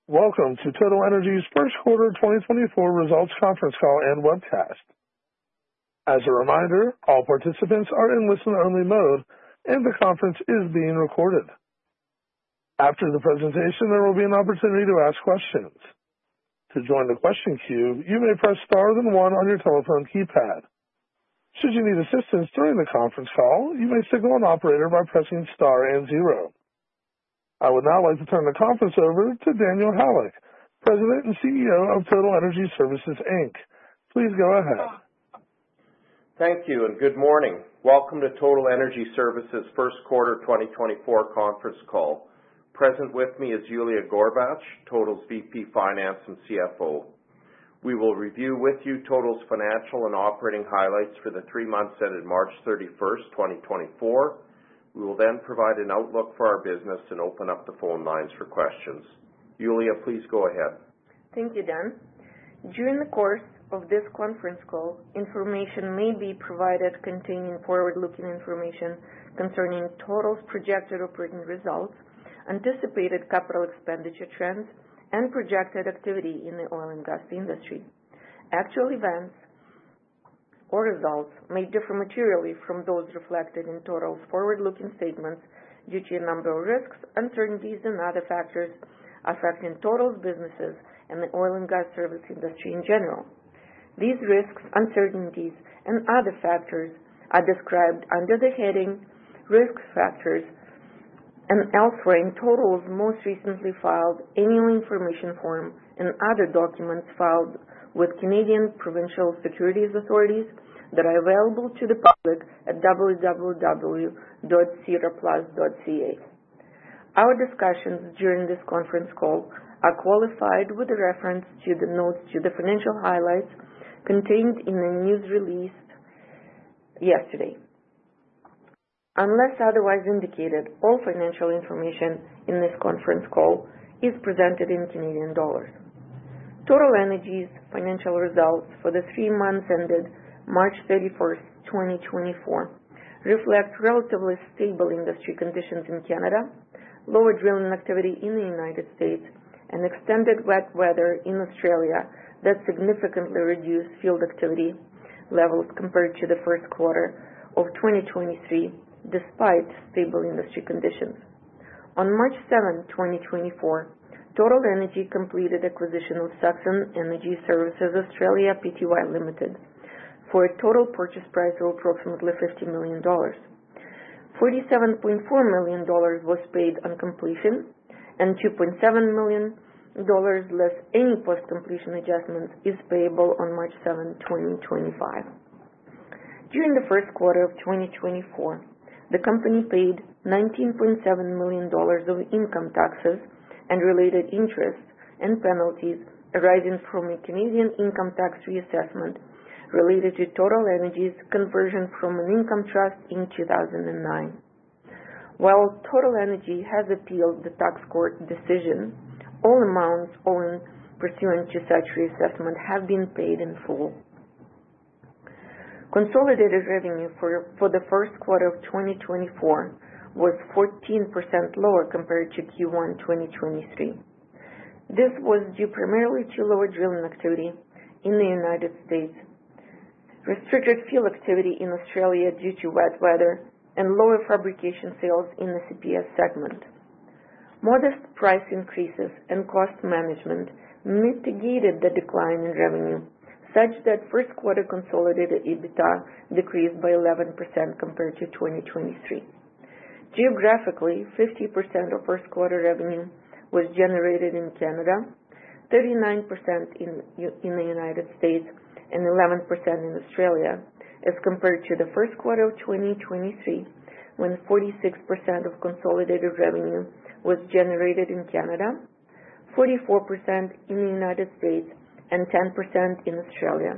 Welcome to Total Energy's first quarter 2024 results conference call and webcast. As a reminder, all participants are in listen-only mode, and the conference is being recorded. After the presentation, there will be an opportunity to ask questions. To join the question queue, you may press star then one on your telephone keypad. Should you need assistance during the conference call, you may signal an operator by pressing star and zero. I would now like to turn the conference over to Daniel Halyk, President and CEO of Total Energy Services, Inc. Please go ahead. Thank you and good morning. Welcome to Total Energy Services first quarter 2024 conference call. Present with me is Yulia Gorbach, Total's VP Finance and CFO. We will review with you Total's financial and operating highlights for the 3 months ended March 31st, 2024. We will then provide an outlook for our business and open up the phone lines for questions. Yulia, please go ahead. Thank you, Dan. During the course of this conference call, information may be provided containing forward-looking information concerning Total's projected operating results, anticipated capital expenditure trends, and projected activity in the oil and gas industry. Actual events or results may differ materially from those reflected in Total's forward-looking statements due to a number of risks, uncertainties, and other factors affecting Total's businesses and the oil and gas service industry in general. These risks, uncertainties, and other factors are described under the heading Risk Factors and elsewhere in Total's most recently filed annual information form and other documents filed with Canadian provincial securities authorities that are available to the public at www.sedarplus.ca. Our discussions during this conference call are qualified with a reference to the notes to the financial highlights contained in the news released yesterday. Unless otherwise indicated, all financial information in this conference call is presented in Canadian dollars. Total Energy's financial results for the 3 months ended March 31st, 2024 reflect relatively stable industry conditions in Canada, lower drilling activity in the United States, and extended wet weather in Australia that significantly reduced field activity levels compared to the first quarter of 2023, despite stable industry conditions. On March 7, 2024, Total Energy completed acquisition of Saxon Energy Services Australia Pty Limited for a total purchase price of approximately $50 million. $47.4 million was paid on completion, and $2.7 million less any post-completion adjustments is payable on March 7, 2025. During the first quarter of 2024, the company paid $19.7 million of income taxes and related interest and penalties arising from a Canadian income tax reassessment related to Total Energy's conversion from an income trust in 2009. While Total Energy has appealed the tax court decision, all amounts owing pursuant to such reassessment have been paid in full. Consolidated revenue for the first quarter of 2024 was 14% lower compared to Q1 2023. This was due primarily to lower drilling activity in the United States, restricted field activity in Australia due to wet weather, and lower fabrication sales in the CPS segment. Modest price increases and cost management mitigated the decline in revenue, such that first quarter consolidated EBITDA decreased by 11% compared to 2023. Geographically, 50% of first quarter revenue was generated in Canada, 39% in the United States, and 11% in Australia, as compared to the first quarter of 2023, when 46% of consolidated revenue was generated in Canada, 44% in the United States, and 10% in Australia.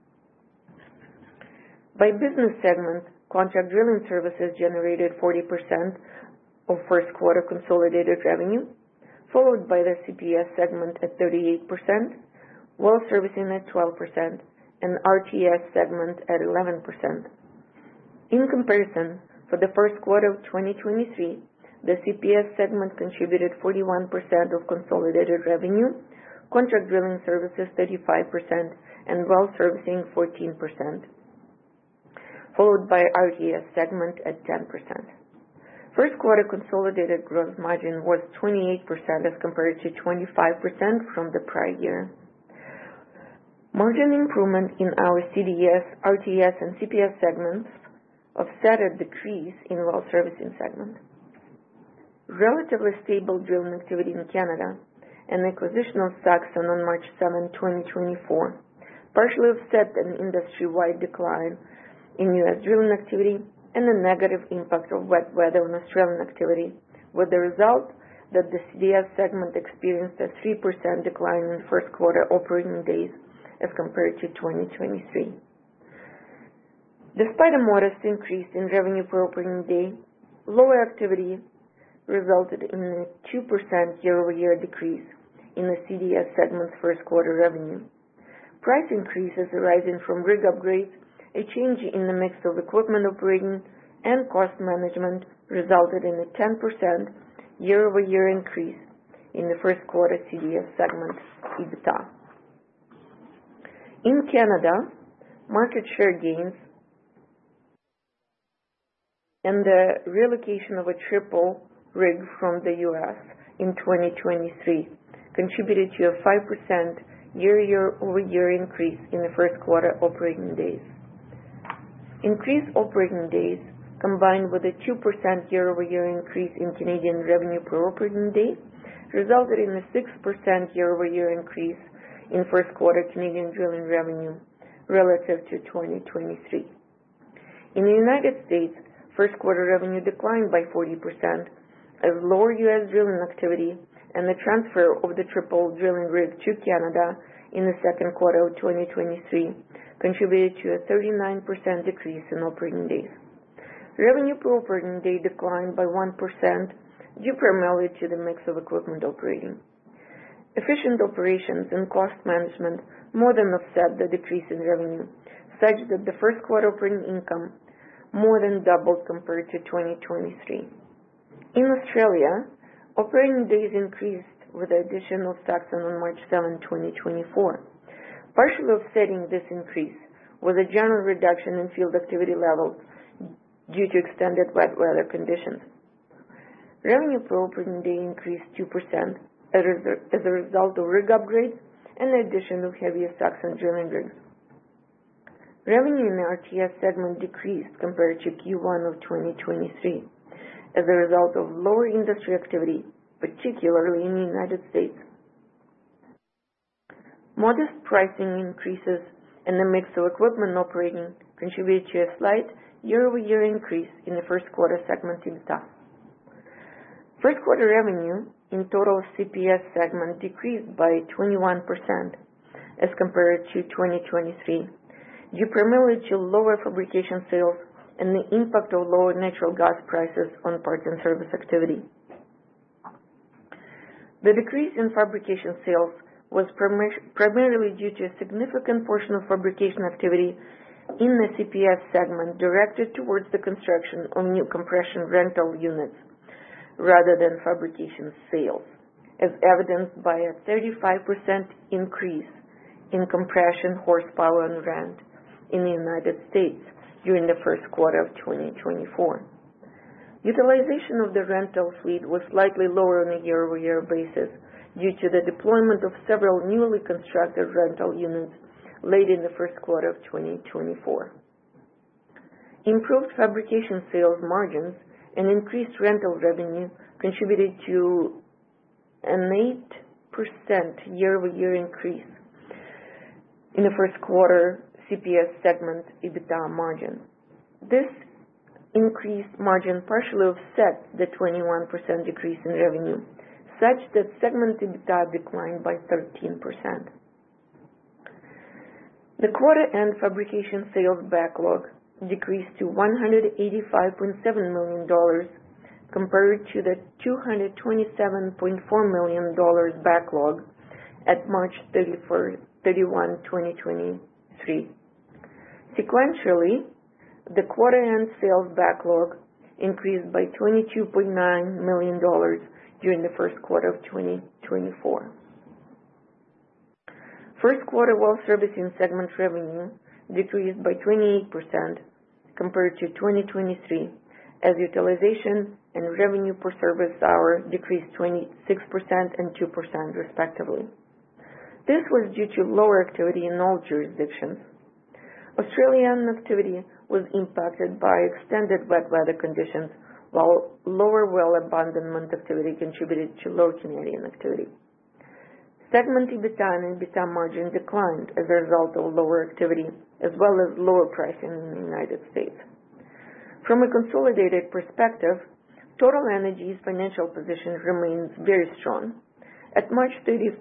By business segment, contract drilling services generated 40% of first quarter consolidated revenue, followed by the CPS segment at 38%, well servicing at 12%, and RTS segment at 11%. In comparison, for the first quarter of 2023, The CPS segment contributed 41% of consolidated revenue, contract drilling services 35%, and well servicing 14%, followed by RTS segment at 10%. First quarter consolidated gross margin was 28% as compared to 25% from the prior year. Margin improvement in our CDS, RTS, and CPS segments offset a decrease in well servicing segment. Relatively stable drilling activity in Canada and acquisition of Saxon on March 7, 2024, partially offset an industry-wide decline in U.S. drilling activity and the negative impact of wet weather on Australian activity, with the result that the CDS segment experienced a 3% decline in first quarter operating days as compared to 2023. Despite a modest increase in revenue per operating day, lower activity resulted in a 2% year-over-year decrease in the CDS segment's first quarter revenue. Price increases arising from rig upgrades, a change in the mix of equipment operating, and cost management resulted in a 10% year-over-year increase in the first quarter CDS segment EBITDA. In Canada, market share gains and the relocation of a triple rig from the U.S. in 2023 contributed to a 5% year-over-year increase in the first quarter operating days. Increased operating days, combined with a 2% year-over-year increase in Canadian revenue per operating day, resulted in a 6% year-over-year increase in first quarter Canadian drilling revenue relative to 2023. In the United States, first quarter revenue declined by 40% as lower U.S. drilling activity and the transfer of the triple drilling rig to Canada in the second quarter of 2023 contributed to a 39% decrease in operating days. Revenue per operating day declined by 1% due primarily to the mix of equipment operating. Efficient operations and cost management more than offset the decrease in revenue, such that the first quarter operating income more than doubled compared to 2023. In Australia, operating days increased with the addition of Saxon on March 7, 2024. Partially offsetting this increase was a general reduction in field activity levels due to extended wet weather conditions. Revenue per operating day increased 2% as a result of rig upgrades and the addition of heavier Saxon drilling rigs. Revenue in the RTS segment decreased compared to Q1 of 2023 as a result of lower industry activity, particularly in the United States. Modest pricing increases and the mix of equipment operating contributed to a slight year-over-year increase in the first quarter segment EBITDA. First quarter revenue in total CPS segment decreased by 21% as compared to 2023, due primarily to lower fabrication sales and the impact of lower natural gas prices on parts and service activity. The decrease in fabrication sales was primarily due to a significant portion of fabrication activity in the CPS segment directed towards the construction of new compression rental units rather than fabrication sales, as evidenced by a 35% increase in compression horsepower on rent in the United States during the first quarter of 2024. Utilization of the rental fleet was slightly lower on a year-over-year basis due to the deployment of several newly constructed rental units late in the first quarter of 2024. Improved fabrication sales margins and increased rental revenue contributed to an 8% year-over-year increase in the first quarter CPS segment EBITDA margin. This increased margin partially offset the 21% decrease in revenue, such that segment EBITDA declined by 13%. The quarter-end fabrication sales backlog decreased to $185.7 million compared to the $227.4 million backlog at March 31, 2023. Sequentially, the quarter-end sales backlog increased by $22.9 million during the first quarter of 2024. First quarter well servicing segment revenue decreased by 28% compared to 2023, as utilization and revenue per service hour decreased 26% and 2% respectively. This was due to lower activity in all jurisdictions. Australian activity was impacted by extended wet weather conditions, while lower well abandonment activity contributed to low Canadian activity. Segment EBITDA and EBITDA margin declined as a result of lower activity, as well as lower pricing in the United States. From a consolidated perspective, Total Energy's financial position remains very strong. At March 31,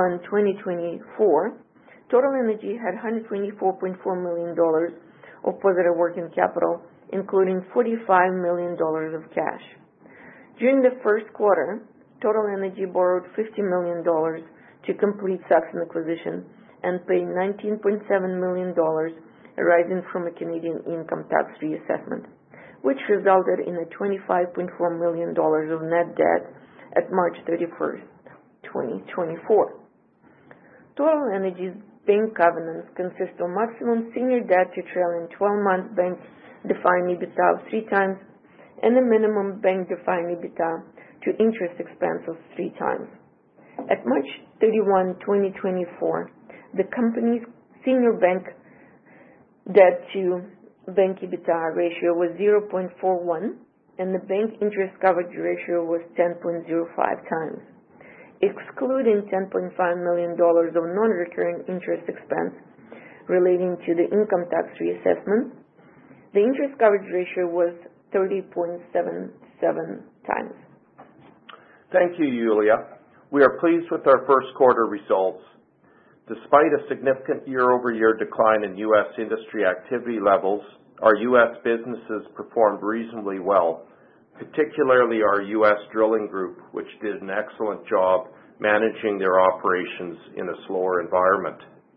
2024, Total Energy had $124.4 million of positive working capital, including $45 million of cash. During the first quarter, Total Energy borrowed $50 million to complete Saxon acquisition and pay $19.7 million arising from a Canadian income tax reassessment, which resulted in a $25.4 million of net debt at March 31, 2024. Total Energy's bank covenants consist of maximum senior debt to trailing 12-month bank-defined EBITDA of 3 times and a minimum bank-defined EBITDA to interest expense of 3 times. At March 31, 2024, the company's senior bank debt to bank EBITDA ratio was 0.41, and the bank interest coverage ratio was 10.05 times. Excluding $10.5 million of non-recurring interest expense relating to the income tax reassessment, the interest coverage ratio was 30.77 times. Thank you, Yulia. We are pleased with our first quarter results. Despite a significant year-over-year decline in U.S. industry activity levels, our U.S. businesses performed reasonably well, particularly our U.S. drilling group, which did an excellent job managing their operations in a slower environment.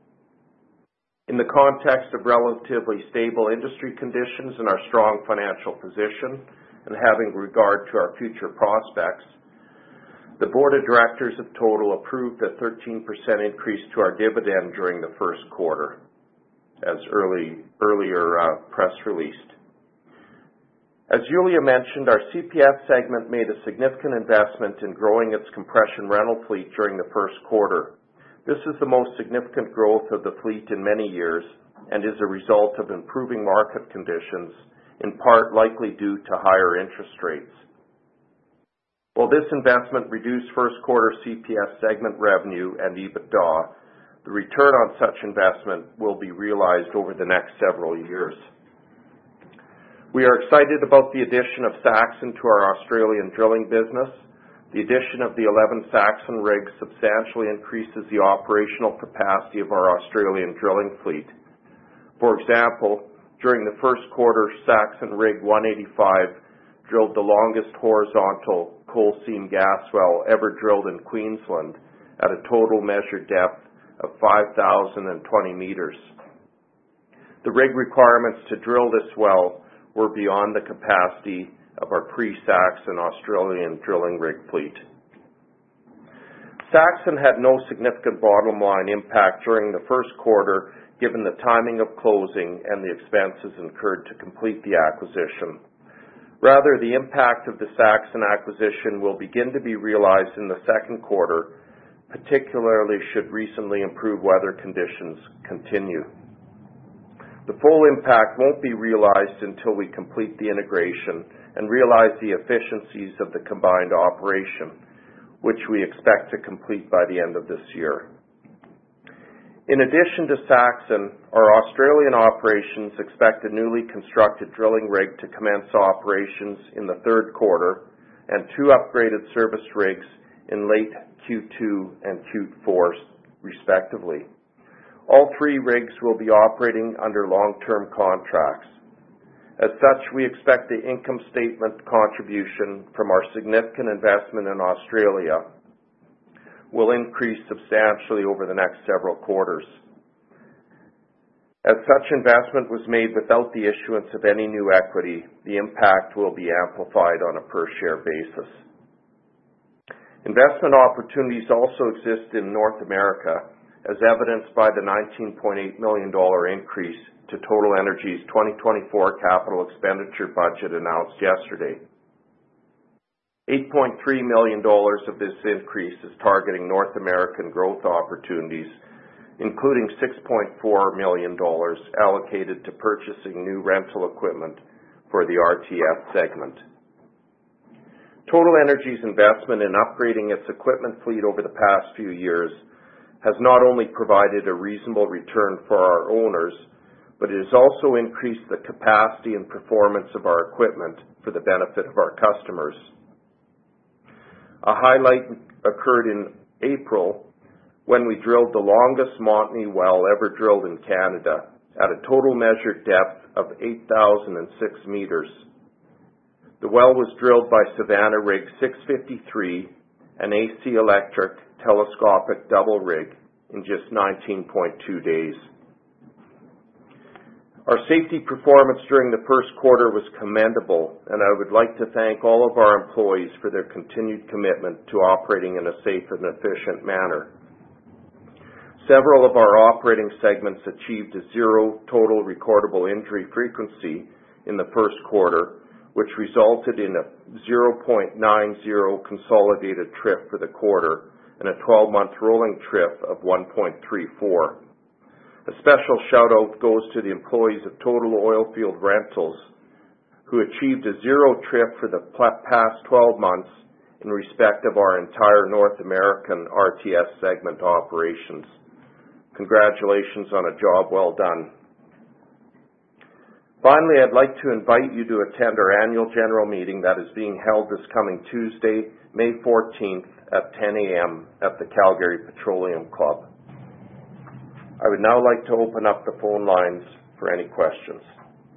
In the context of relatively stable industry conditions and our strong financial position, and having regard to our future prospects, the Board of Directors of Total approved a 13% increase to our dividend during the first quarter, as earlier press released. As Yulia mentioned, our CPS segment made a significant investment in growing its compression rental fleet during the first quarter. This is the most significant growth of the fleet in many years and is a result of improving market conditions, in part likely due to higher interest rates. While this investment reduced first quarter CPS segment revenue and EBITDA, the return on such investment will be realized over the next several years. We are excited about the addition of Saxon to our Australian drilling business. The addition of the 11 Saxon rigs substantially increases the operational capacity of our Australian drilling fleet. For example, during the first quarter, Saxon rig 185 drilled the longest horizontal coal seam gas well ever drilled in Queensland at a total measured depth of 5,020 meters. The rig requirements to drill this well were beyond the capacity of our pre-Saxon Australian drilling rig fleet. Saxon had no significant bottom line impact during the first quarter, given the timing of closing and the expenses incurred to complete the acquisition. Rather, the impact of the Saxon acquisition will begin to be realized in the second quarter, particularly should recently improved weather conditions continue. The full impact won't be realized until we complete the integration and realize the efficiencies of the combined operation, which we expect to complete by the end of this year. In addition to Saxon, our Australian operations expect a newly constructed drilling rig to commence operations in the third quarter and 2 upgraded service rigs in late Q2 and Q4, respectively. All 3 rigs will be operating under long-term contracts. As such, we expect the income statement contribution from our significant investment in Australia will increase substantially over the next several quarters. As such investment was made without the issuance of any new equity, the impact will be amplified on a per-share basis. Investment opportunities also exist in North America, as evidenced by the $19.8 million increase to Total Energy's 2024 capital expenditure budget announced yesterday. $8.3 million of this increase is targeting North American growth opportunities, including $6.4 million allocated to purchasing new rental equipment for the RTS segment. Total Energy's investment in upgrading its equipment fleet over the past few years has not only provided a reasonable return for our owners, but it has also increased the capacity and performance of our equipment for the benefit of our customers. A highlight occurred in April when we drilled the longest Montney well ever drilled in Canada at a total measured depth of 8,006 meters. The well was drilled by Savannah Rig 653, an AC electric telescopic double rig, in just 19.2 days. Our safety performance during the first quarter was commendable, and I would like to thank all of our employees for their continued commitment to operating in a safe and efficient manner. Several of our operating segments achieved a zero total recordable injury frequency in the first quarter, which resulted in a 0.90 consolidated TRIF for the quarter and a 12-month rolling TRIF of 1.34. A special shout-out goes to the employees of Total Oilfield Rentals, who achieved a zero TRIF for the past 12 months in respect of our entire North American RTS segment operations. Congratulations on a job well done. Finally, I'd like to invite you to attend our annual general meeting that is being held this coming Tuesday, May 14th at 10 a.m. at the Calgary Petroleum Club. I would now like to open up the phone lines for any questions.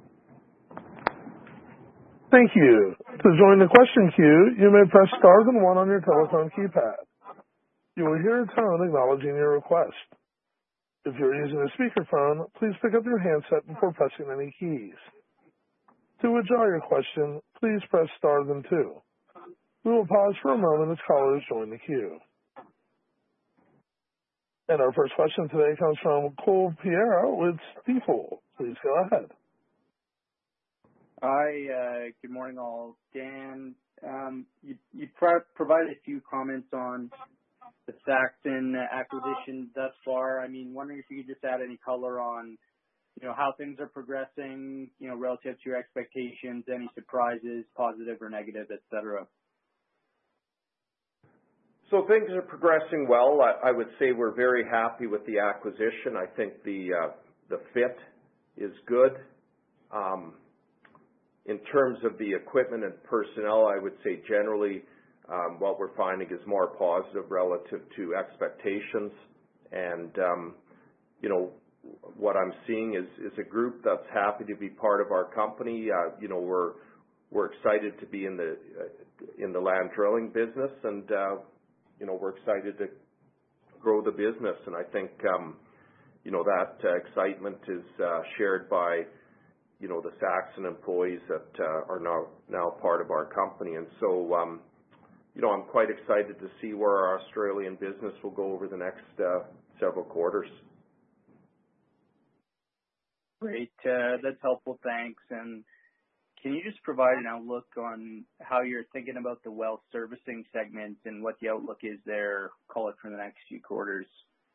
Thank you. To join the question queue, you may press star then one on your telephone keypad. You will hear a tone acknowledging your request. If you're using a speakerphone, please pick up your handset before pressing any keys. To withdraw your question, please press star then two. We will pause for a moment as callers join the queue. And our first question today comes from Cole Pereira with Stifel. Please go ahead. Hi, good morning all. Dan, you provided a few comments on the Saxon acquisition thus far. I mean, wondering if you could just add any color on, how things are progressing, relative to your expectations, any surprises, positive or negative, et cetera. So things are progressing well. I would say we're very happy with the acquisition. I think the fit is good. In terms of the equipment and personnel, I would say generally what we're finding is more positive relative to expectations. And, what I'm seeing is a group that's happy to be part of our company. We're excited to be in the land drilling business, and we're excited to grow the business. And I think that excitement is shared by the Saxon employees that are now part of our company. And so I'm quite excited to see where our Australian business will go over the next several quarters. Great. That's helpful. Thanks. And can you just provide an outlook on how you're thinking about the well servicing segment and what the outlook is there, call it for the next few quarters?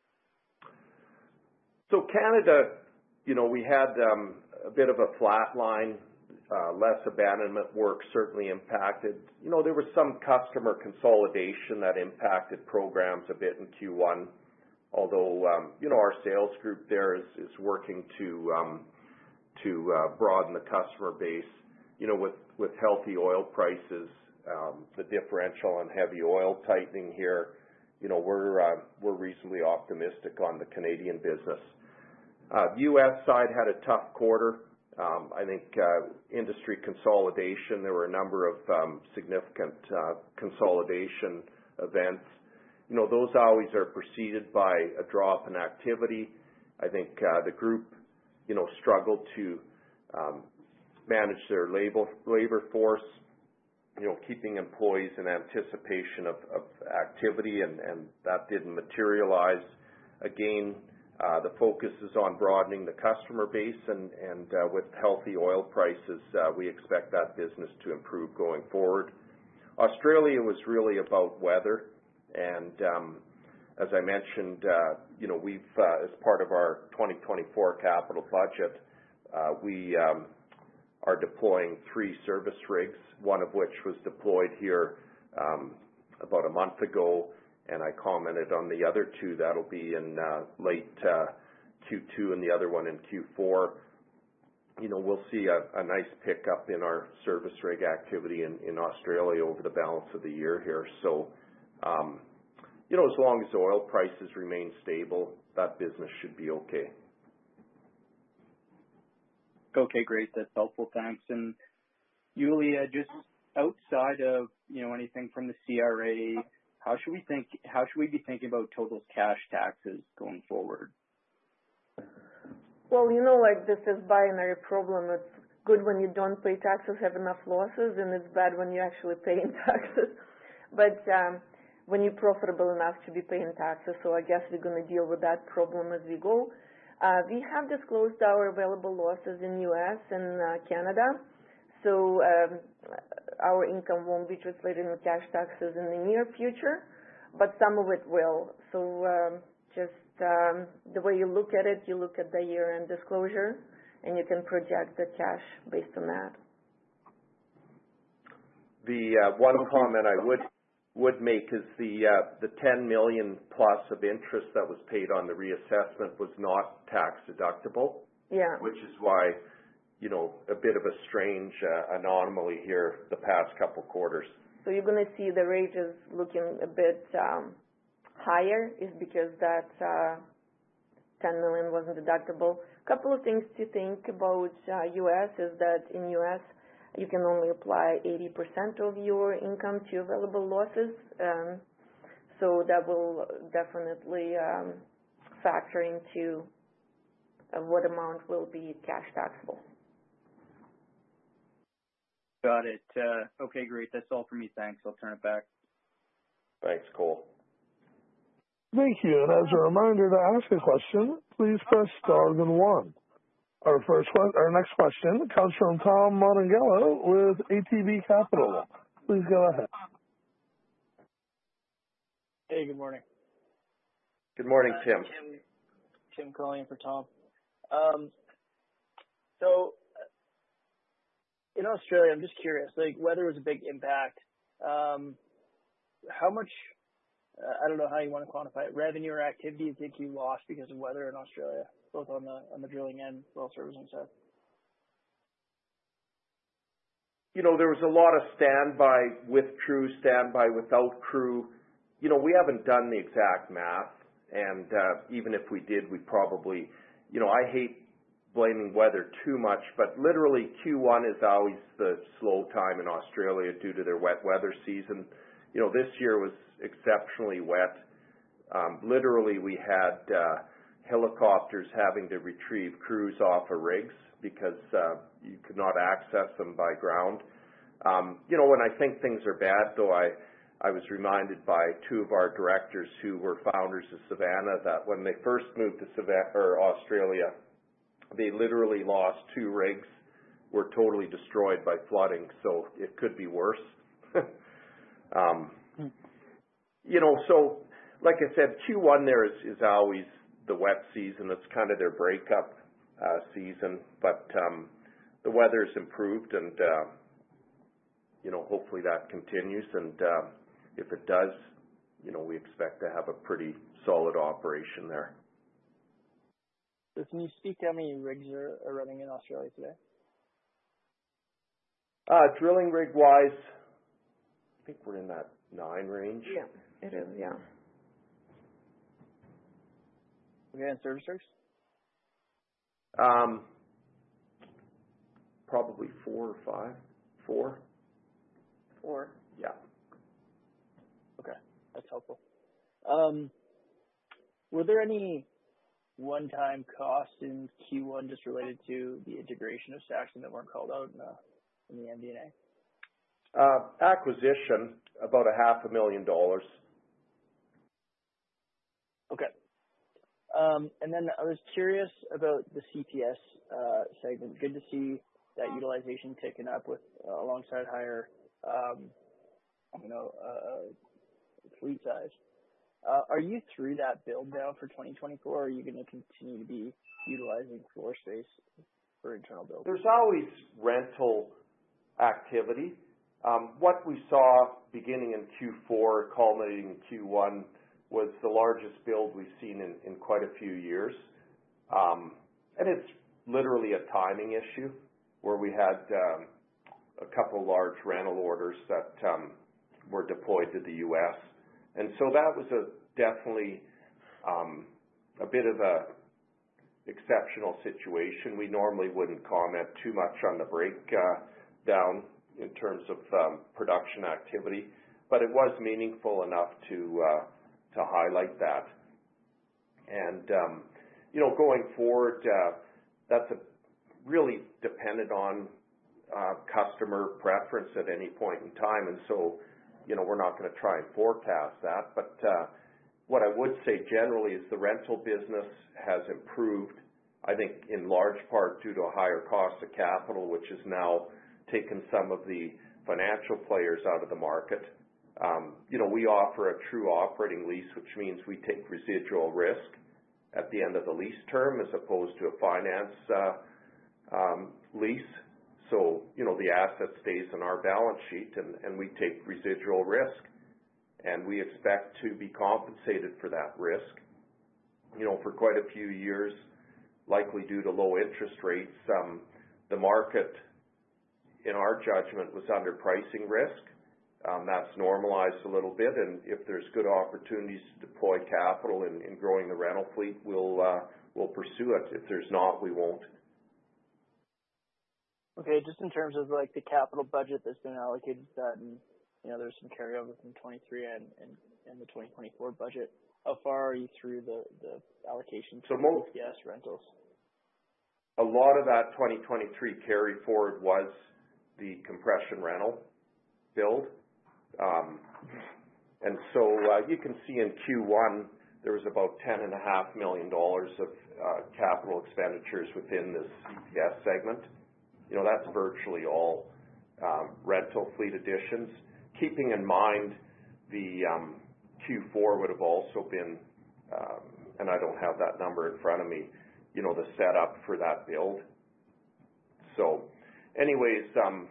So Canada, we had a bit of a flat line. Less abandonment work certainly impacted. There was some customer consolidation that impacted programs a bit in Q1, although, our sales group there is working to broaden the customer base. With healthy oil prices, the differential on heavy oil tightening here, we're reasonably optimistic on the Canadian business. The U.S. side had a tough quarter. I think industry consolidation, there were a number of significant consolidation events. Those always are preceded by a drop in activity. I think the group struggled to manage their labor force, keeping employees in anticipation of activity, and that didn't materialize. Again, the focus is on broadening the customer base, and with healthy oil prices, we expect that business to improve going forward. Australia was really about weather, and as I mentioned, we've, as part of our 2024 capital budget, we are deploying 3 service rigs, one of which was deployed here about a month ago, and I commented on the other 2. That'll be in late Q2 and the other one in Q4. We'll see a nice pickup in our service rig activity in Australia over the balance of the year here. So, as long as oil prices remain stable, that business should be okay. Okay, great. That's helpful. Thanks. And Yulia, just outside of, anything from the CRA, how should we be thinking about Total's cash taxes going forward? Well, this is binary problem. It's good when you don't pay taxes, have enough losses, and it's bad when you're actually paying taxes. But when you're profitable enough to be paying taxes, so I guess we're going to deal with that problem as we go. We have disclosed our available losses in U.S. and Canada, so our income won't be translated into cash taxes in the near future, but some of it will. So the way you look at it, you look at the year-end disclosure, and you can project the cash based on that. The one comment I would make is the $10 million plus of interest that was paid on the reassessment was not tax deductible. Yeah. Which is why, a bit of a strange anomaly here the past couple quarters. So you're going to see the ranges looking a bit higher is because that $10 million wasn't deductible. A couple of things to think about U.S. is that in U.S. you can only apply 80% of your income to available losses. So that will definitely factor into what amount will be cash taxable. Got it. Okay, great. That's all for me. Thanks. I'll turn it back. Thanks, Cole. Thank you. And as a reminder, to ask a question, please press star then 1. Our next question comes from Tom Monongello with ATB Capital. Please go ahead. Hey, good morning. Good morning, Tim. Tim calling in for Tom. So in Australia, I'm just curious, weather was a big impact. How much, I don't know how you want to quantify it, revenue or activity you think you lost because of weather in Australia, both on the drilling and well servicing side? There was a lot of standby with crew, standby without crew. We haven't done the exact math, and even if we did, we probably, I hate blaming weather too much, but literally Q1 is always the slow time in Australia due to their wet weather season. This year was exceptionally wet. Literally, we had helicopters having to retrieve crews off of rigs because you could not access them by ground. When I think things are bad, though, I was reminded by 2 of our directors who were founders of Savannah that when they first moved to Australia, they literally lost 2 rigs, were totally destroyed by flooding, so it could be worse. So like I said, Q1 there is always the wet season. It's kind of their breakup season, but the weather's improved, and hopefully that continues. And if it does, we expect to have a pretty solid operation there. So can you speak to how many rigs are running in Australia today? Drilling rig wise, I think we're in that 9 range. Yeah, it is, yeah. Okay, and service rigs? Probably 4 or 5. 4. 4. Yeah. Okay, that's helpful. Were there any one-time costs in Q1 just related to the integration of Saxon that weren't called out in the MD&A? Acquisition, about $500,000. Okay. And then I was curious about the CPS segment. Good to see that utilization ticking up with alongside higher, fleet size. Are you through that build now for 2024, or are you going to continue to be utilizing floor space for internal build? There's always rental activity. What we saw beginning in Q4, culminating in Q1, was the largest build we've seen in quite a few years. And it's literally a timing issue where we had a couple large rental orders that were deployed to the U.S. And so that was definitely a bit of a exceptional situation. We normally wouldn't comment too much on the breakdown in terms of production activity, but it was meaningful enough to highlight that. And going forward, that's really dependent on customer preference at any point in time, and so we're not going to try and forecast that. But what I would say generally is the rental business has improved, I think, in large part due to a higher cost of capital, which has now taken some of the financial players out of the market. We offer a true operating lease, which means we take residual risk at the end of the lease term as opposed to a finance lease. So, the asset stays on our balance sheet and we take residual risk. And we expect to be compensated for that risk. For quite a few years, likely due to low interest rates, the market, in our judgment, was underpricing risk. That's normalized a little bit, and if there's good opportunities to deploy capital in growing the rental fleet, we'll pursue it. If there's not, we won't. Okay, just in terms of like the capital budget that's been allocated to that, and there's some carryover from 23 and the 2024 budget. How far are you through the allocation to CPS rentals? A lot of that 2023 carry forward was the compression rental build. And so you can see in Q1 there was about $10.5 million of capital expenditures within this CPS segment. That's virtually all rental fleet additions. Keeping in mind the Q4 would have also been, and I don't have that number in front of me, the setup for that build. So anyways,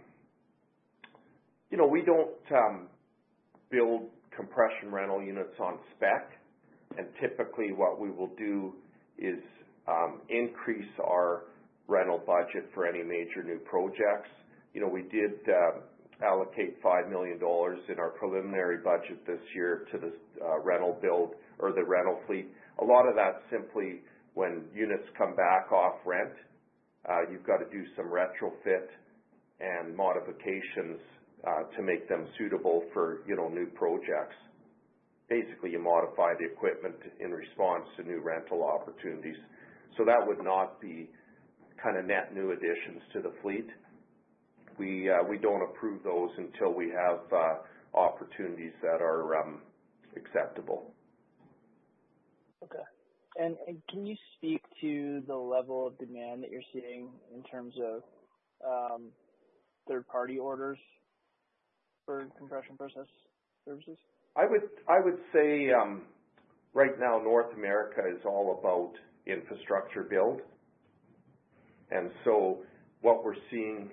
we don't build compression rental units on spec, and typically what we will do is increase our rental budget for any major new projects. We did allocate $5 million in our preliminary budget this year to the rental build or the rental fleet. A lot of that simply when units come back off rent, you've got to do some retrofit and modifications to make them suitable for new projects. Basically, you modify the equipment in response to new rental opportunities. So that would not be kind of net new additions to the fleet. We don't approve those until we have opportunities that are acceptable. Okay. And can you speak to the level of demand that you're seeing in terms of third-party orders for compression process services? I would say right now North America is all about infrastructure build. And so what we're seeing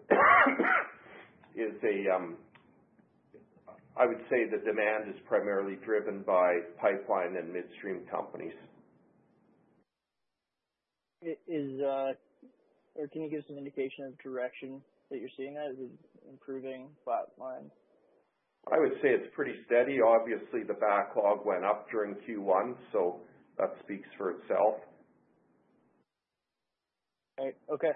is I would say the demand is primarily driven by pipeline and midstream companies. Or can you give us an indication of direction that you're seeing that? Is it improving, flatline? I would say it's pretty steady. Obviously, the backlog went up during Q1, so that speaks for itself. Right. Okay.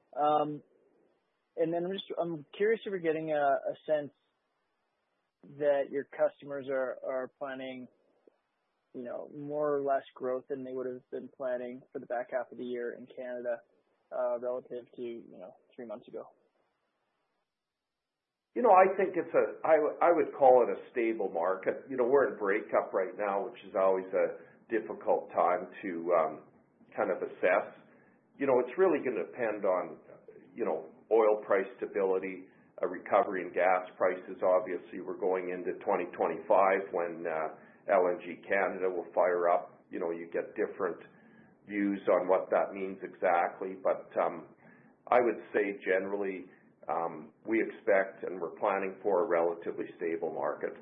And then I'm curious if you're getting a sense that your customers are planning more or less growth than they would have been planning for the back half of the year in Canada relative to 3 months ago? I think I would call it a stable market. We're in breakup right now, which is always a difficult time to kind of assess. It's really going to depend on, oil price stability, a recovery in gas prices. Obviously, we're going into 2025 when LNG Canada will fire up. You get different views on what that means exactly, but I would say generally we expect and we're planning for a relatively stable market.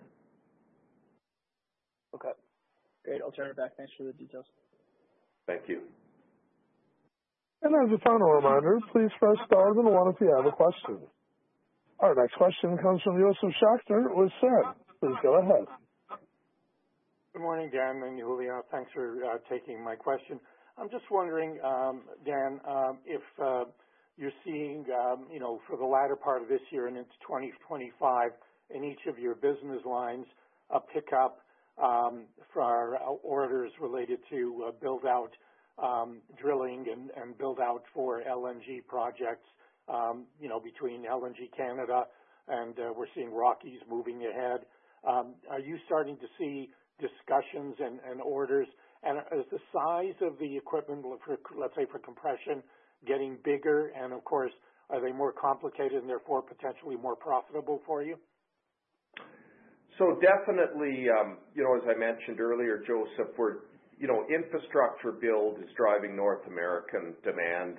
Okay, great. I'll turn it back. Thanks for the details. Thank you. And as a final reminder, please press star then one if you have a question. Our next question comes from Josef Schachter with SED. Please go ahead. Good morning, Dan and Yulia. Thanks for taking my question. I'm just wondering, Dan, if you're seeing, for the latter part of this year and into 2025, in each of your business lines, a pickup for orders related to build-out drilling and build-out for LNG projects, between LNG Canada and we're seeing Rockies moving ahead. Are you starting to see discussions and orders? And is the size of the equipment, let's say for compression, getting bigger? And of course, are they more complicated and therefore potentially more profitable for you? So definitely, as I mentioned earlier, Joseph, infrastructure build is driving North American demand.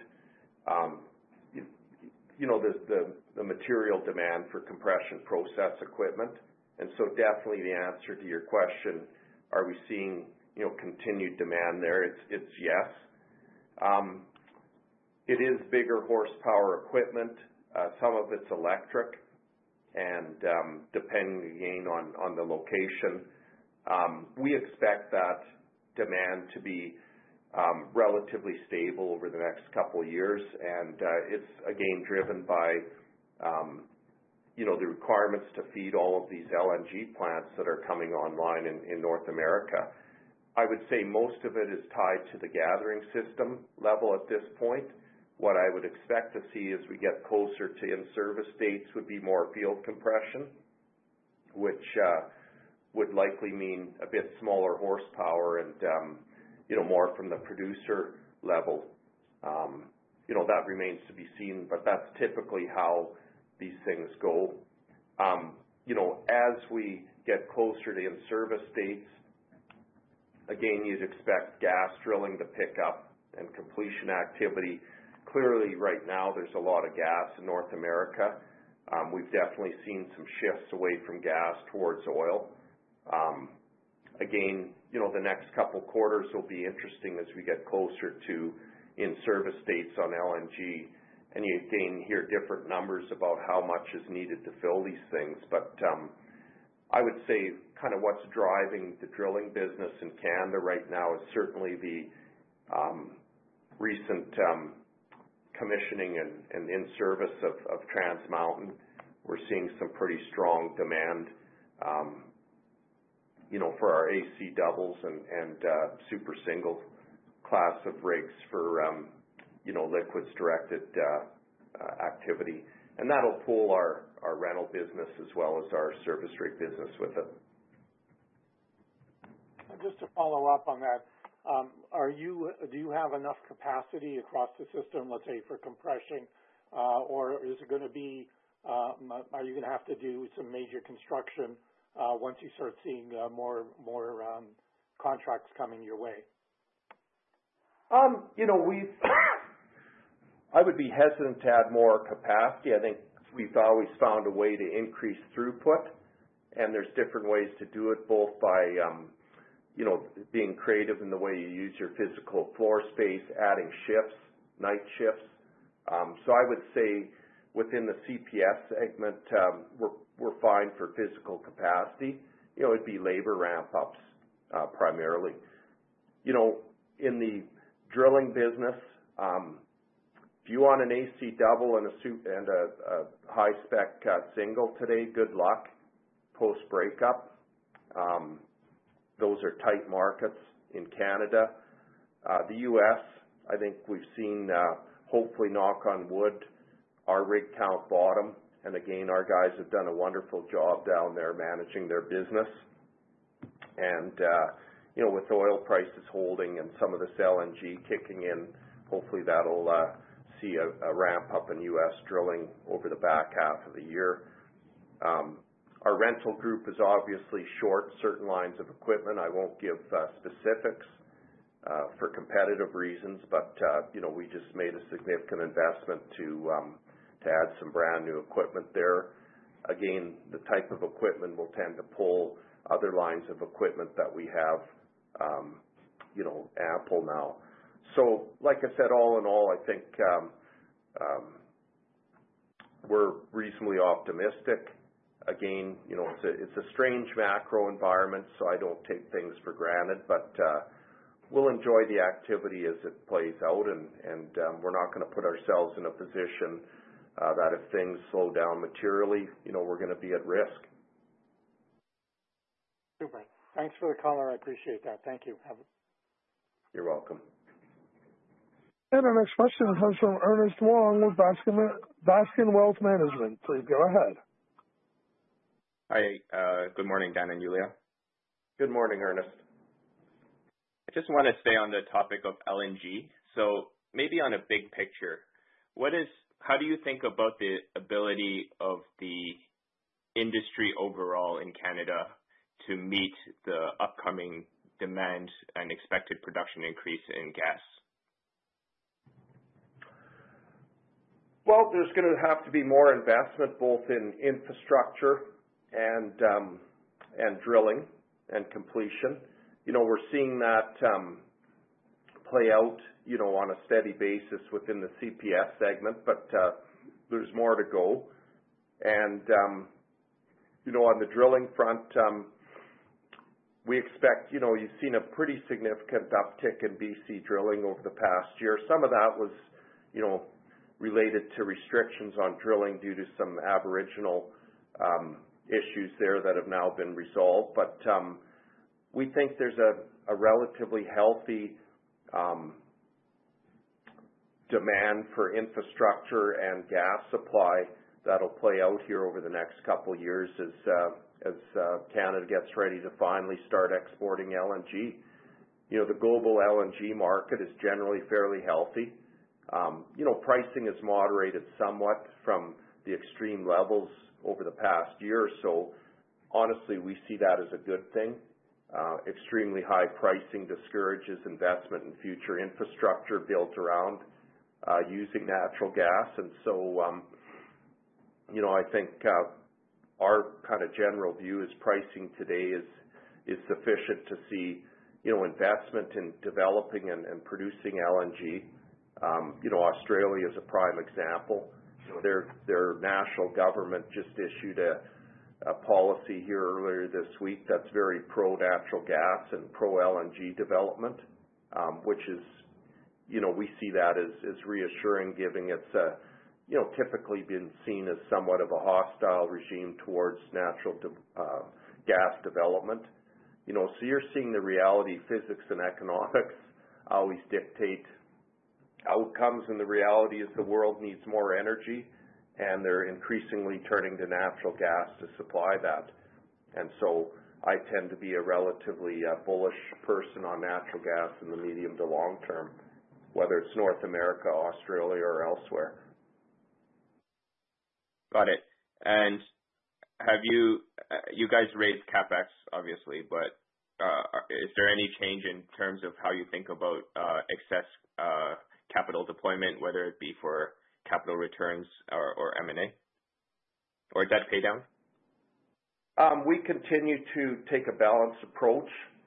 The material demand for compression process equipment. And so definitely the answer to your question, are we seeing, continued demand there? It's yes. It is bigger horsepower equipment. Some of it's electric, and depending again on the location, we expect that demand to be relatively stable over the next couple of years, and it's again driven by the requirements to feed all of these LNG plants that are coming online in North America. I would say most of it is tied to the gathering system level at this point. What I would expect to see as we get closer to in-service dates would be more field compression, which would likely mean a bit smaller horsepower and more from the producer level. That remains to be seen, but that's typically how these things go. As we get closer to in-service dates, again, you'd expect gas drilling to pick up and completion activity. Clearly, right now, there's a lot of gas in North America. We've definitely seen some shifts away from gas towards oil. Again, the next couple quarters will be interesting as we get closer to in-service dates on LNG. And you again hear different numbers about how much is needed to fill these things. But I would say kind of what's driving the drilling business in Canada right now is certainly the recent commissioning and in-service of Trans Mountain. We're seeing some pretty strong demand, for our AC doubles and super single class of rigs for, liquids-directed activity. And that'll pull our rental business as well as our service rig business with it. Just to follow up on that, do you have enough capacity across the system, let's say for compression, or is it going to be, are you going to have to do some major construction once you start seeing more contracts coming your way? I would be hesitant to add more capacity. I think we've always found a way to increase throughput, and there's different ways to do it, both by being creative in the way you use your physical floor space, adding shifts, night shifts. So I would say within the CPS segment, we're fine for physical capacity. It'd be labor ramp-ups primarily. In the drilling business, if you want an AC double and a high-spec single today, good luck post-breakup. those are tight markets in Canada. The U.S., I think we've seen, hopefully knock on wood, our rig count bottom. And again, our guys have done a wonderful job down there managing their business. And, with oil prices holding and some of this LNG kicking in, hopefully that'll see a ramp up in U.S. drilling over the back half of the year. Our rental group is obviously short certain lines of equipment. I won't give specifics for competitive reasons, but we just made a significant investment to add some brand new equipment there. Again, the type of equipment will tend to pull other lines of equipment that we have, ample now. So, like I said, all in all, I think we're reasonably optimistic. Again, it's a strange macro environment, so I don't take things for granted, but we'll enjoy the activity as it plays out, and we're not going to put ourselves in a position that if things slow down materially, we're going to be at risk. Super. Thanks for the color. I appreciate that. Thank you. You're welcome. And our next question comes from Ernest Wong with Baskin Wealth Management. Please go ahead. Hi. Good morning, Dan and Yulia. Good morning, Ernest. I just want to stay on the topic of LNG. So maybe on a big picture, how do you think about the ability of the industry overall in Canada to meet the upcoming demand and expected production increase in gas? Well, there's going to have to be more investment both in infrastructure and drilling and completion. We're seeing that play out, on a steady basis within the CPS segment, but there's more to go. And, on the drilling front, we expect, you've seen a pretty significant uptick in BC drilling over the past year. Some of that was, related to restrictions on drilling due to some Aboriginal issues there that have now been resolved. But we think there's a relatively healthy demand for infrastructure and gas supply that'll play out here over the next couple of years as Canada gets ready to finally start exporting LNG. The global LNG market is generally fairly healthy. Pricing has moderated somewhat from the extreme levels over the past year or so. Honestly, we see that as a good thing. Extremely high pricing discourages investment in future infrastructure built around using natural gas. And so, I think our kind of general view is pricing today is sufficient to see, investment in developing and producing LNG. Australia is a prime example. Their national government just issued a policy here earlier this week that's very pro-natural gas and pro-LNG development, which is, we see that as reassuring, given it's typically been seen as somewhat of a hostile regime towards natural gas development. So you're seeing the reality. Physics and economics always dictate outcomes, and the reality is the world needs more energy, and they're increasingly turning to natural gas to supply that. And so I tend to be a relatively bullish person on natural gas in the medium to long term, whether it's North America, Australia, or elsewhere. Got it. And have you guys raised CapEx, obviously, but is there any change in terms of how you think about excess capital deployment, whether it be for capital returns or M&A or debt pay down? We continue to take a balanced approach.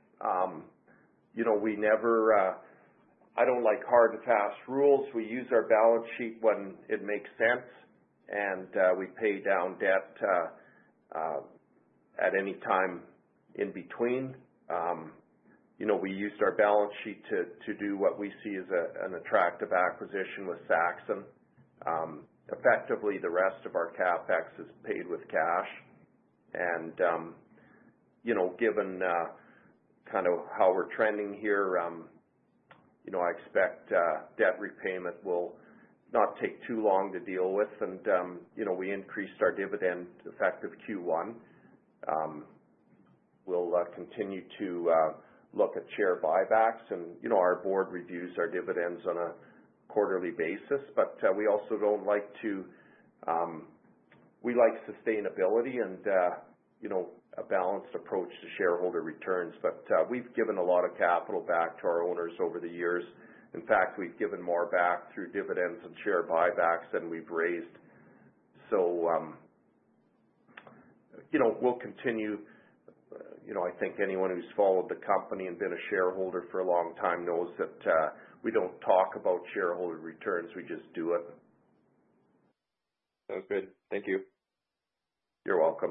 We never, I don't like hard and fast rules. We use our balance sheet when it makes sense, and we pay down debt at any time in between. We used our balance sheet to do what we see as an attractive acquisition with Saxon. Effectively, the rest of our CapEx is paid with cash. And, given, kind of how we're trending here, I expect debt repayment will not take too long to deal with, and we increased our dividend effective Q1. We'll continue to look at share buybacks, and our board reviews our dividends on a quarterly basis, but we also don't like to we like sustainability and a balanced approach to shareholder returns, but we've given a lot of capital back to our owners over the years. In fact, we've given more back through dividends and share buybacks than we've raised. So we'll continue. I think anyone who's followed the company and been a shareholder for a long time knows that we don't talk about shareholder returns, we just do it. Sounds good. Thank you. You're welcome.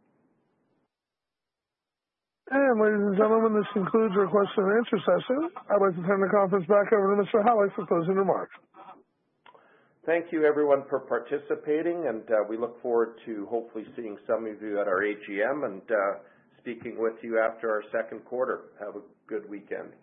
And ladies and gentlemen, this concludes our question and answer session. I'd like to turn the conference back over to Mr. Halyk for closing remarks. Thank you, everyone, for participating, and we look forward to hopefully seeing some of you at our AGM and speaking with you after our second quarter. Have a good weekend.